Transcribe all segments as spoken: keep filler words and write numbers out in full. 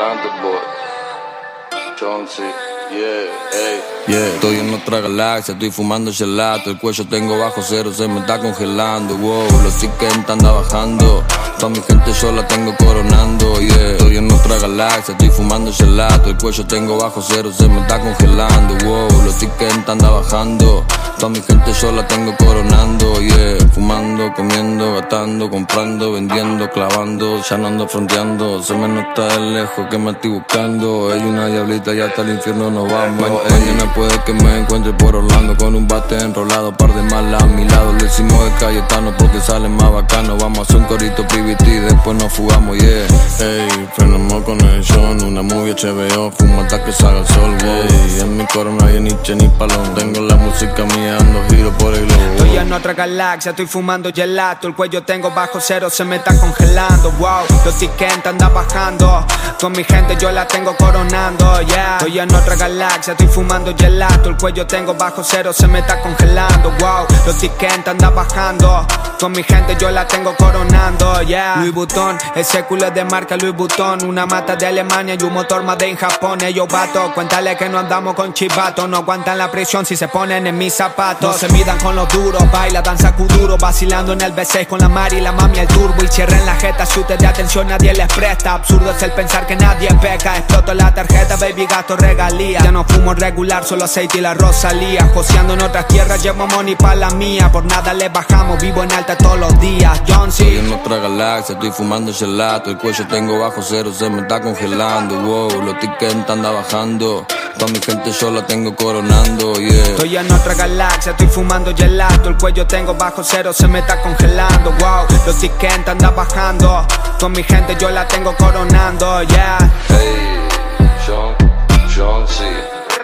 Planted boy, Chauncey, yeah, hey. Yeah, estoy en otra galaxia, estoy fumando gelato. El cuello tengo bajo cero, se me está congelando. Wow, los tickets anda bajando. Toda mi gente yo la tengo coronando. Yeah, estoy en otra galaxia, estoy fumando gelato. El cuello tengo bajo cero, se me está congelando. Wow, los tickets anda bajando. Toda mi gente yo la tengo coronando. Yeah, fumando, comiendo, gastando, comprando, vendiendo, clavando. Ya no ando fronteando, se me nota de lejos que me estoy buscando. Hay una diablita y hasta el infierno nos vamos. Ella no puede que me encuentre por Orlando con un bate enrolado, par de malas a mi lado. Lo hicimos de Cayetano porque sale más bacano. Vamos a hacer un corito P B T, después nos fugamos, yeah. Ey, frenamos con el Sean, una movie H B O, fumo hasta que salga el sol, ey. En mi coro no hay ni che ni palón. Tengo la música mía, ando giro por el globo. Estoy en otra galaxia, estoy fumando gelato. El cuello tengo bajo cero, se me está congelando. Wow, los tickets andan bajando. Con mi gente yo la tengo coronando, yeah. Estoy en otra galaxia, estoy fumando gelato. El cuello tengo bajo cero, se me está congelando. Wow, los tickets andan bajando. Con mi gente yo la tengo coronando, yeah. Louis Vuitton, ese culo es de marca Louis Vuitton. Una mata de Alemania y un motor más de en Japón. Ellos vato, cuéntale que no andamos con chivato. No aguantan la presión si se ponen en mis zapatos. No se midan con los duros, baila, danza kuduro. Vacilando en el B seis con la Mari, la mami, el turbo. Y cierren la jeta, si usted de atención nadie les presta. Absurdo es el pensar que nadie peca. Exploto la tarjeta, baby, gasto regalía. Ya no fumo regular, solo aceite y la Rosalía. Joseando en otras tierras, llevo money pa' la mía. Por nada le bajamos, vivo en alta todos los días. Chauncey. Estoy en otra galaxia, estoy fumando gelato. El cuello tengo bajo cero, se me está congelando. Wow, los tickets andan bajando. Toda mi gente yo la tengo coronando, yeah. Estoy en otra galaxia, estoy fumando gelato. El cuello tengo bajo cero, se me está congelando. Wow, los tickets andan bajando. Con mi gente yo la tengo coronando, yeah. Hey, Sean, Chauncey,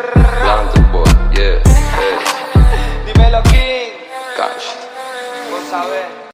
Planted boy, yeah, hey. Dímelo, King. Cash. Vos sabés.